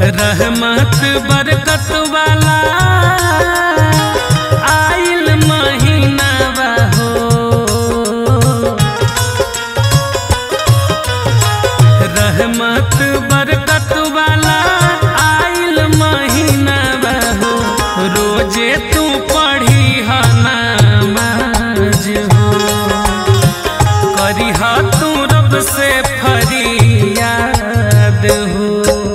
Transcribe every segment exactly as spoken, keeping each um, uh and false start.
रहमत बरकत वाला आइल महीना हो। रहमत बरकत वाला आइल महीना हो। रोजे तू पढ़ी ह नमाज हो, करी ह तू रब से फरियाद हो।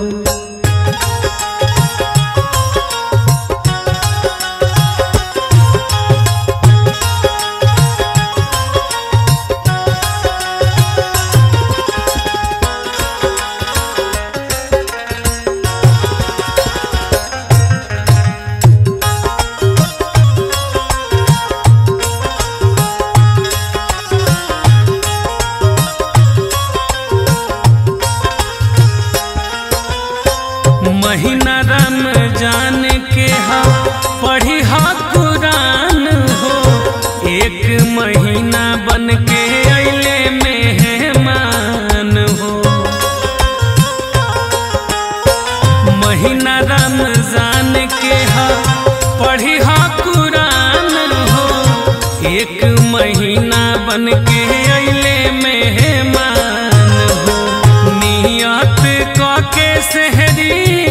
महीना रमजान के हा पढ़ी हा कुरान हो। एक महीना बन के अइले मेहमान हो। महीना रमजान के हा पढ़ी हा कुरान हो। एक महीना बन के अइले मेहमान हो। नियत क के सहरी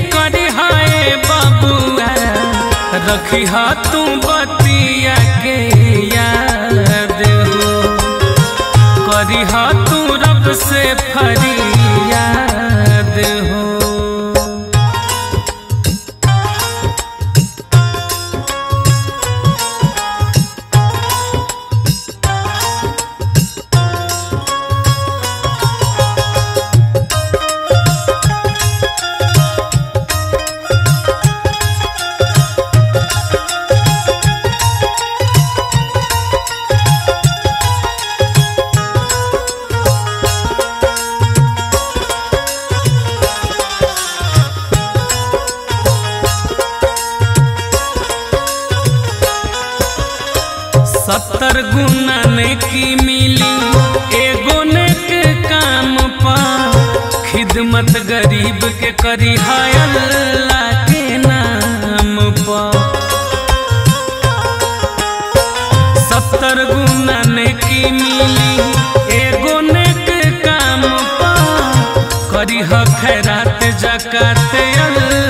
रखी हा तू बतिया के याद हो, करी हा तू रब से फरियाद हो। सत्तर गुना नेकी मिली एगो नेक काम पा। खिदमत गरीब के करी हाय अल्लाह के नाम पा। सत्तर गुना नेकी मिली एगो नेक काम पा। करी ह खैरात ज़कात अल्लाह